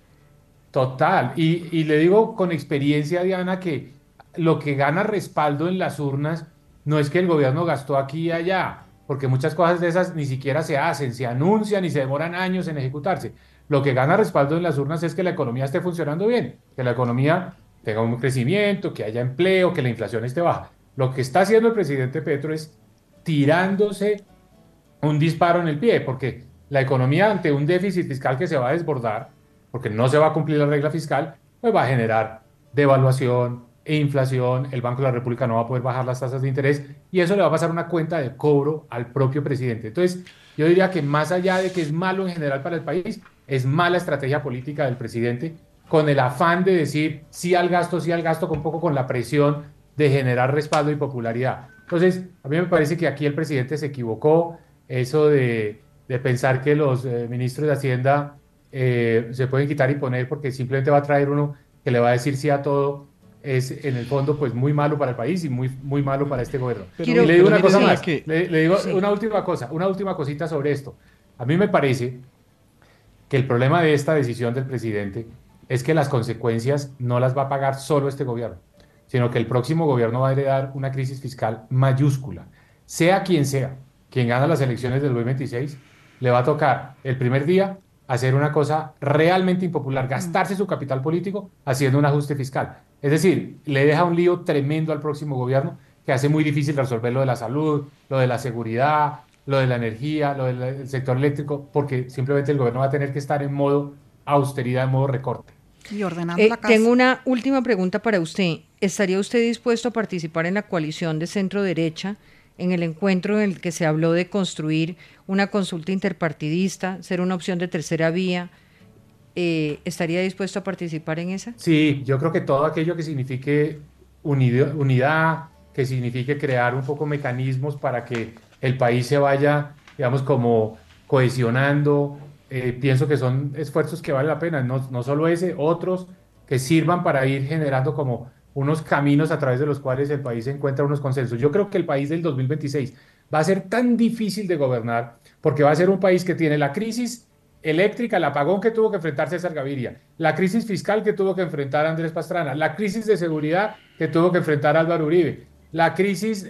Total, y le digo con experiencia, Diana, que lo que gana respaldo en las urnas no es que el gobierno gastó aquí y allá, porque muchas cosas de esas ni siquiera se hacen, se anuncian y se demoran años en ejecutarse. Lo que gana respaldo en las urnas es que la economía esté funcionando bien, que la economía tenga un crecimiento, que haya empleo, que la inflación esté baja. Lo que está haciendo el presidente Petro es tirándose un disparo en el pie, porque la economía ante un déficit fiscal que se va a desbordar, porque no se va a cumplir la regla fiscal, pues va a generar devaluación e inflación, el Banco de la República no va a poder bajar las tasas de interés y eso le va a pasar una cuenta de cobro al propio presidente. Entonces, yo diría que más allá de que es malo en general para el país, es mala estrategia política del presidente con el afán de decir sí al gasto, con un poco con la presión de generar respaldo y popularidad. Entonces, a mí me parece que aquí el presidente se equivocó, eso de pensar que los ministros de Hacienda se pueden quitar y poner porque simplemente va a traer uno que le va a decir sí a todo, es en el fondo pues muy malo para el país y muy malo para este gobierno. Pero, y le digo una cosa mire, más, le digo sí, una última cosita sobre esto. A mí me parece que el problema de esta decisión del presidente es que las consecuencias no las va a pagar solo este gobierno, sino que el próximo gobierno va a heredar una crisis fiscal mayúscula. Sea quien gana las elecciones del 2026, le va a tocar el primer día hacer una cosa realmente impopular, gastarse su capital político haciendo un ajuste fiscal. Es decir, le deja un lío tremendo al próximo gobierno que hace muy difícil resolver lo de la salud, lo de la seguridad, lo de la energía, lo del sector eléctrico, porque simplemente el gobierno va a tener que estar en modo austeridad, en modo recorte. Y ordenando la casa. Tengo una última pregunta para usted. ¿Estaría usted dispuesto a participar en la coalición de centro-derecha, en el encuentro en el que se habló de construir una consulta interpartidista, ser una opción de tercera vía? ¿Estaría dispuesto a participar en esa? Sí, yo creo que todo aquello que signifique unidad, que signifique crear un poco mecanismos para que el país se vaya, digamos, como cohesionando, pienso que son esfuerzos que valen la pena, no solo ese, otros que sirvan para ir generando como unos caminos a través de los cuales el país encuentra unos consensos. Yo creo que el país del 2026 va a ser tan difícil de gobernar porque va a ser un país que tiene la crisis eléctrica, el apagón que tuvo que enfrentar César Gaviria, la crisis fiscal que tuvo que enfrentar Andrés Pastrana, la crisis de seguridad que tuvo que enfrentar Álvaro Uribe, la crisis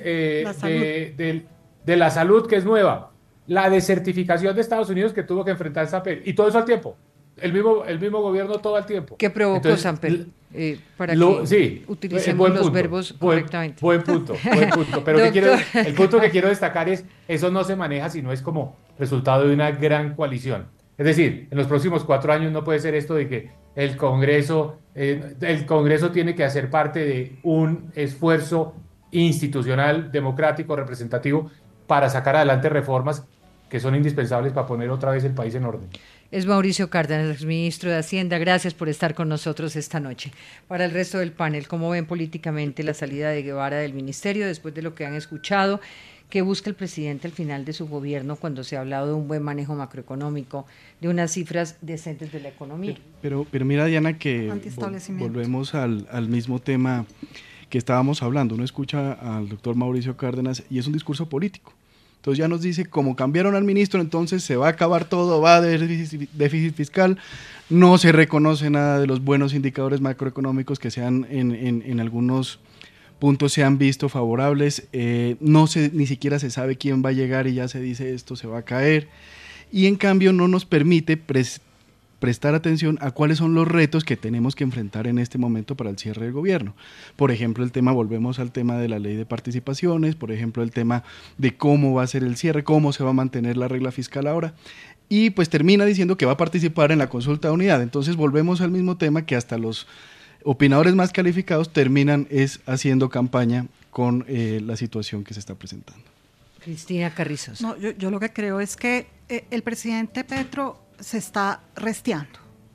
de la salud que es nueva, la desertificación de Estados Unidos que tuvo que enfrentar Samper, y todo eso al tiempo. El mismo gobierno todo el tiempo. ¿Qué provocó Samper? Para que sí, utilicemos los verbos correctamente. Buen punto. Pero el punto que quiero destacar es, eso no se maneja si no es como resultado de una gran coalición. Es decir, en los próximos 4 años no puede ser esto de que el Congreso tiene que hacer parte de un esfuerzo institucional, democrático, representativo, para sacar adelante reformas que son indispensables para poner otra vez el país en orden. Es Mauricio Cárdenas, exministro de Hacienda. Gracias por estar con nosotros esta noche. Para el resto del panel, ¿cómo ven políticamente la salida de Guevara del ministerio después de lo que han escuchado? ¿Qué busca el presidente al final de su gobierno cuando se ha hablado de un buen manejo macroeconómico, de unas cifras decentes de la economía? Pero mira, Diana, que volvemos al mismo tema que estábamos hablando. Uno escucha al doctor Mauricio Cárdenas y es un discurso político. Entonces ya nos dice, como cambiaron al ministro, entonces se va a acabar todo, va a haber déficit fiscal, no se reconoce nada de los buenos indicadores macroeconómicos que sean en algunos puntos se han visto favorables, ni siquiera se sabe quién va a llegar y ya se dice esto se va a caer, y en cambio no nos permite prestar atención a cuáles son los retos que tenemos que enfrentar en este momento para el cierre del gobierno. Por ejemplo, volvemos al tema de la ley de participaciones, por ejemplo, el tema de cómo va a ser el cierre, cómo se va a mantener la regla fiscal ahora, y pues termina diciendo que va a participar en la consulta de unidad. Entonces volvemos al mismo tema que hasta los opinadores más calificados terminan haciendo campaña con la situación que se está presentando. Cristina Carrizos. No, yo lo que creo es que el presidente Petro se está resteando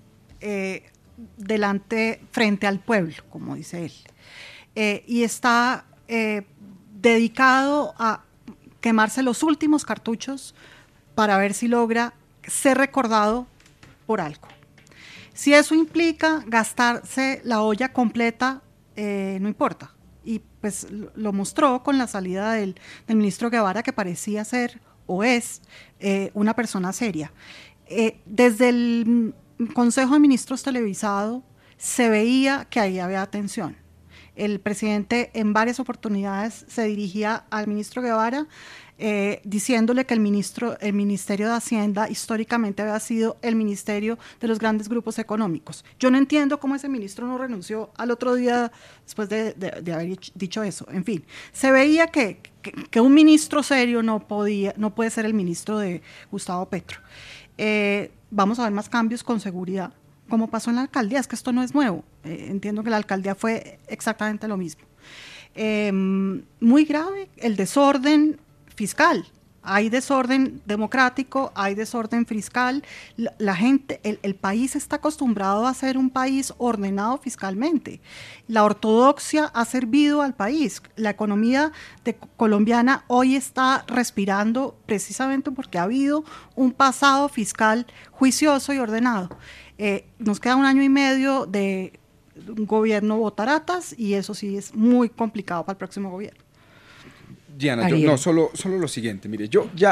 frente al pueblo, como dice él, y está dedicado a quemarse los últimos cartuchos para ver si logra ser recordado por algo. Si eso implica gastarse la olla completa, no importa. Y pues lo mostró con la salida del ministro Guevara, que parecía ser o es una persona seria. Desde el Consejo de Ministros televisado se veía que ahí había tensión. El presidente en varias oportunidades se dirigía al ministro Guevara diciéndole que el Ministerio de Hacienda históricamente había sido el ministerio de los grandes grupos económicos. Yo no entiendo cómo ese ministro no renunció al otro día después de haber dicho eso. En fin, se veía que un ministro serio no puede ser el ministro de Gustavo Petro. Vamos a ver más cambios con seguridad, como pasó en la alcaldía. Es que esto no es nuevo, entiendo que la alcaldía fue exactamente lo mismo. Muy grave el desorden fiscal. Hay desorden democrático, hay desorden fiscal. La gente, el país está acostumbrado a ser un país ordenado fiscalmente. La ortodoxia ha servido al país. La economía colombiana hoy está respirando precisamente porque ha habido un pasado fiscal juicioso y ordenado. Nos queda 1 año y medio de un gobierno botaratas y eso sí es muy complicado para el próximo gobierno. Diana, solo lo siguiente, mire,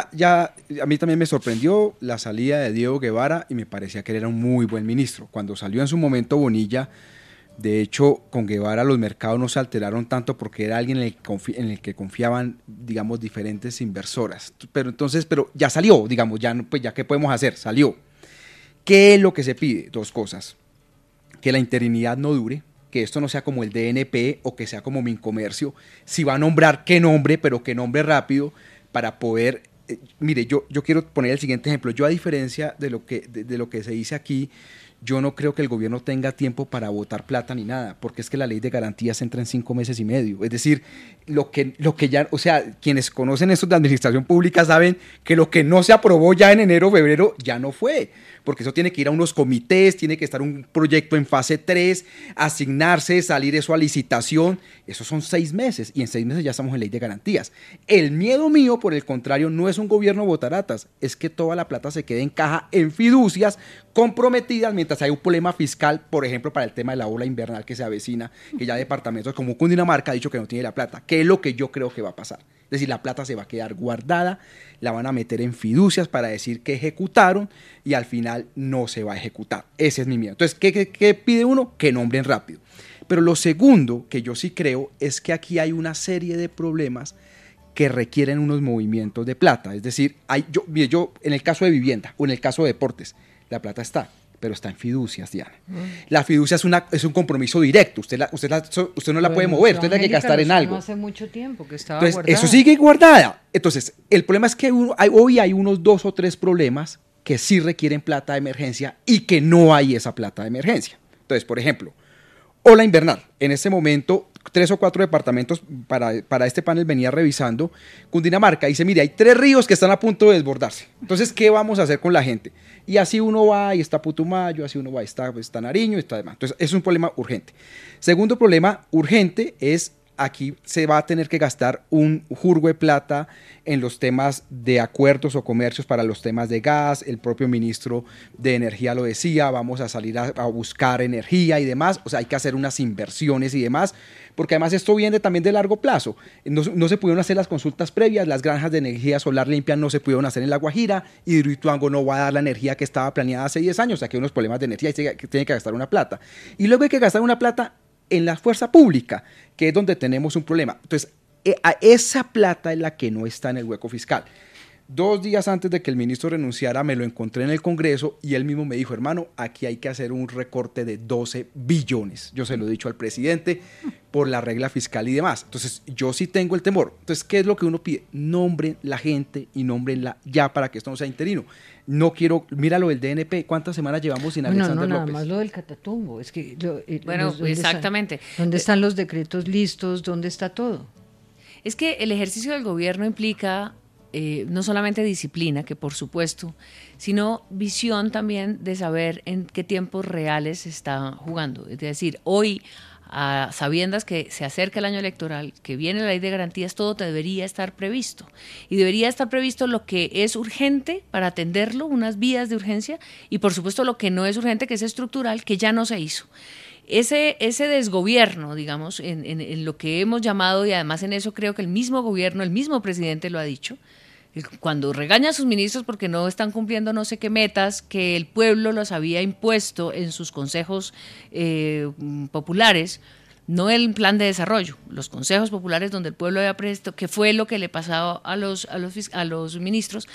a mí también me sorprendió la salida de Diego Guevara y me parecía que él era un muy buen ministro. Cuando salió en su momento Bonilla, de hecho, con Guevara los mercados no se alteraron tanto porque era alguien en el que confiaban, digamos, diferentes inversoras. Pero ya salió, digamos, pues ya ¿qué podemos hacer? Salió. ¿Qué es lo que se pide? Dos cosas. Que la interinidad no dure, que esto no sea como el DNP o que sea como Mincomercio. Si va a nombrar, que nombre, pero que nombre rápido para poder... mire, yo quiero poner el siguiente ejemplo. Yo, a diferencia de lo que se dice aquí, yo no creo que el gobierno tenga tiempo para botar plata ni nada, porque es que la ley de garantías entra en 5 meses y medio. Es decir, lo que ya, o sea, quienes conocen esto de administración pública saben que lo que no se aprobó ya en enero, febrero, ya no fue, porque eso tiene que ir a unos comités, tiene que estar un proyecto en fase 3, asignarse, salir eso a licitación. Esos son 6 meses, y en 6 meses ya estamos en ley de garantías. El miedo mío, por el contrario, no es un gobierno botaratas, es que toda la plata se quede en caja, en fiducias comprometidas, mientras hay un problema fiscal, por ejemplo, para el tema de la ola invernal que se avecina, que ya departamentos como Cundinamarca ha dicho que no tiene la plata, que es lo que yo creo que va a pasar. Es decir, la plata se va a quedar guardada, la van a meter en fiducias para decir que ejecutaron y al final no se va a ejecutar. Ese es mi miedo. Entonces, ¿qué pide uno? Que nombren rápido. Pero lo segundo que yo sí creo es que aquí hay una serie de problemas que requieren unos movimientos de plata. Es decir, yo en el caso de vivienda o en el caso de deportes, la plata está, pero está en fiducias, Diana. La fiducia es un compromiso directo. Usted no la puede mover, usted tiene que gastar en algo. Hace mucho tiempo que estaba Entonces, guardada. eso sigue guardada. Entonces, el problema es que hoy hay unos 2 o 3 problemas que sí requieren plata de emergencia y que no hay esa plata de emergencia. Entonces, por ejemplo, ola invernal. En este momento, 3 o 4 departamentos para este panel venía revisando. Cundinamarca dice, mire, hay 3 ríos que están a punto de desbordarse. Entonces, ¿qué vamos a hacer con la gente? Y así uno va y está Putumayo, así uno va y está Nariño y está demás. Entonces, es un problema urgente. Segundo problema urgente es, aquí se va a tener que gastar un jurgo de plata en los temas de acuerdos o comercios para los temas de gas. El propio ministro de Energía lo decía, vamos a salir a buscar energía y demás. O sea, hay que hacer unas inversiones y demás, porque además esto viene también de largo plazo. No se pudieron hacer las consultas previas, las granjas de energía solar limpia no se pudieron hacer en La Guajira, y Hidroituango no va a dar la energía que estaba planeada hace 10 años, o sea que hay unos problemas de energía y tiene que gastar una plata. Y luego hay que gastar una plata en la fuerza pública, que es donde tenemos un problema. Entonces, esa plata es la que no está en el hueco fiscal. 2 días antes de que el ministro renunciara, me lo encontré en el Congreso y él mismo me dijo, hermano, aquí hay que hacer un recorte de 12 billones. Yo se lo he dicho al presidente por la regla fiscal y demás. Entonces, yo sí tengo el temor. Entonces, ¿qué es lo que uno pide? Nombren la gente y nómbrenla ya para que esto no sea interino. No quiero, mira lo del DNP, ¿cuántas semanas llevamos sin Alexander nada López? más lo del Catatumbo. Es que Bueno, exactamente. ¿Dónde están los decretos listos? ¿Dónde está todo? Es que el ejercicio del gobierno implica no solamente disciplina, que por supuesto, sino visión también de saber en qué tiempos reales se está jugando. Es decir, hoy, a sabiendas que se acerca el año electoral, que viene la ley de garantías, todo debería estar previsto. Y debería estar previsto lo que es urgente para atenderlo, unas vías de urgencia, y por supuesto lo que no es urgente, que es estructural, que ya no se hizo. Ese desgobierno, digamos, en lo que hemos llamado, y además en eso creo que el mismo gobierno, el mismo presidente lo ha dicho, cuando regaña a sus ministros porque no están cumpliendo no sé qué metas que el pueblo los había impuesto en sus consejos populares, no el plan de desarrollo, los consejos populares donde el pueblo había presto, que fue lo que le pasaba a los ministros,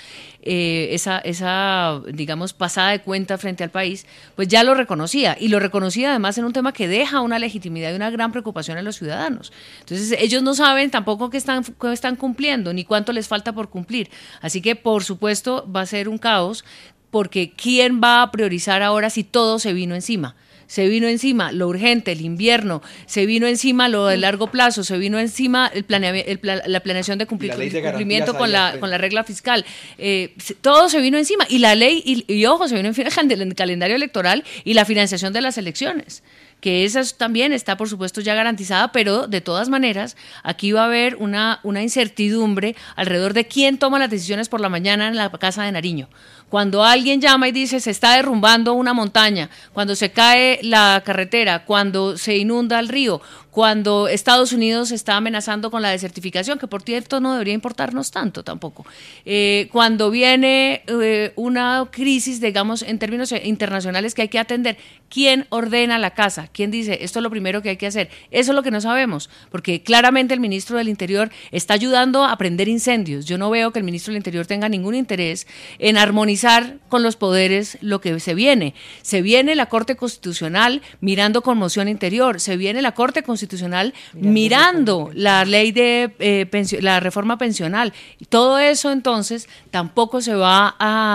esa digamos pasada de cuenta frente al país, pues ya lo reconocía, y lo reconocía además en un tema que deja una legitimidad y una gran preocupación en los ciudadanos. Entonces ellos no saben tampoco qué están cumpliendo, ni cuánto les falta por cumplir, así que por supuesto va a ser un caos, porque ¿quién va a priorizar ahora si todo se vino encima? Se vino encima lo urgente, el invierno, se vino encima lo de largo plazo, se vino encima la planeación de cumplimiento con la regla fiscal. Todo se vino encima, y la ley, y ojo, se vino encima el calendario electoral y la financiación de las elecciones, que esa también está, por supuesto, ya garantizada, pero de todas maneras, aquí va a haber una incertidumbre alrededor de quién toma las decisiones por la mañana en la Casa de Nariño, Cuando alguien llama y dice se está derrumbando una montaña, cuando se cae la carretera, cuando se inunda el río, cuando Estados Unidos está amenazando con la desertificación, que por cierto no debería importarnos tanto tampoco, cuando viene una crisis, digamos, en términos internacionales que hay que atender, ¿quién ordena la casa? ¿Quién dice esto es lo primero que hay que hacer? Eso es lo que no sabemos, porque claramente el ministro del Interior está ayudando a prender incendios. Yo no veo que el ministro del Interior tenga ningún interés en armonizar con los poderes lo que se viene. Se viene la Corte Constitucional mirando conmoción interior, se viene la Corte Constitucional mirando la ley de la reforma pensional. Todo eso entonces tampoco se va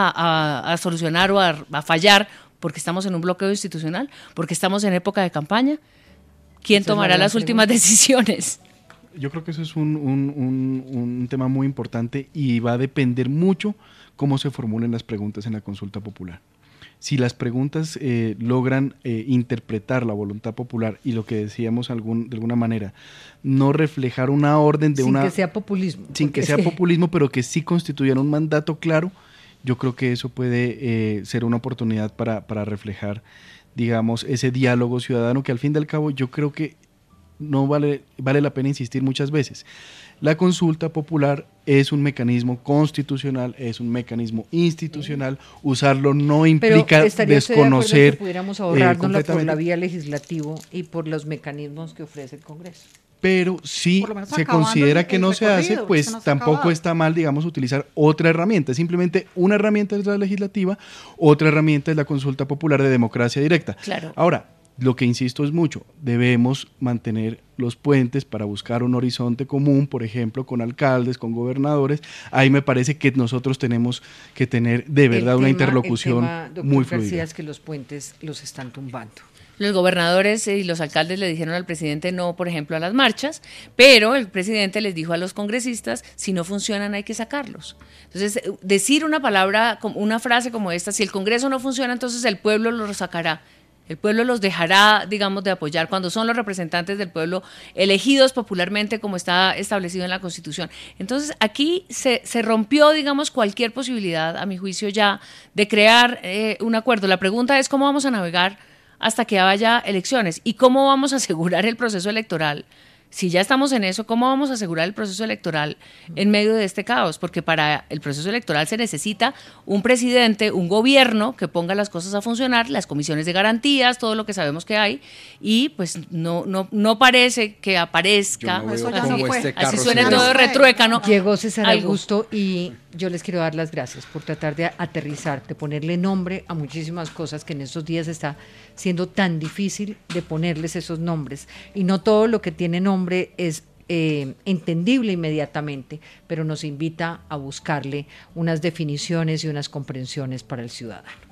a solucionar o a fallar porque estamos en un bloqueo institucional, porque estamos en época de campaña. ¿Quién tomará las últimas decisiones? Yo creo que eso es un tema muy importante y va a depender mucho cómo se formulen las preguntas en la consulta popular. Si las preguntas logran interpretar la voluntad popular y lo que decíamos de alguna manera, no reflejar una orden de sin que sea populismo. Sin que sea populismo, pero que sí constituyan un mandato claro, yo creo que eso puede ser una oportunidad para reflejar, digamos, ese diálogo ciudadano que al fin y al cabo yo creo que no vale la pena insistir muchas veces. La consulta popular es un mecanismo constitucional, es un mecanismo institucional, usarlo no implica desconocer que pudiéramos ahorrárnosla por la vía legislativa y por los mecanismos que ofrece el Congreso. Pero si se considera que no se hace, pues tampoco está mal, digamos, utilizar otra herramienta. Simplemente una herramienta es la legislativa, otra herramienta es la consulta popular de democracia directa. Claro. Ahora, lo que insisto es mucho, debemos mantener los puentes para buscar un horizonte común, por ejemplo, con alcaldes, con gobernadores. Ahí me parece que nosotros tenemos que tener de verdad una interlocución muy fluida. García, es que los puentes los están tumbando. Los gobernadores y los alcaldes le dijeron al presidente no, por ejemplo, a las marchas, pero el presidente les dijo a los congresistas, si no funcionan hay que sacarlos. Entonces, decir una palabra, una frase como esta, si el Congreso no funciona, entonces el pueblo los sacará. El pueblo los dejará, digamos, de apoyar cuando son los representantes del pueblo elegidos popularmente como está establecido en la Constitución. Entonces, aquí se rompió, digamos, cualquier posibilidad, a mi juicio ya, de crear un acuerdo. La pregunta es cómo vamos a navegar hasta que haya elecciones y cómo vamos a asegurar el proceso electoral. Si ya estamos en eso, ¿cómo vamos a asegurar el proceso electoral en medio de este caos? Porque para el proceso electoral se necesita un presidente, un gobierno que ponga las cosas a funcionar, las comisiones de garantías, todo lo que sabemos que hay, y pues no parece que aparezca, así suene todo de retruécano. Llegó César Augusto y yo les quiero dar las gracias por tratar de aterrizar, de ponerle nombre a muchísimas cosas que en estos días está siendo tan difícil de ponerles esos nombres, y no todo lo que tiene nombre es entendible inmediatamente, pero nos invita a buscarle unas definiciones y unas comprensiones para el ciudadano.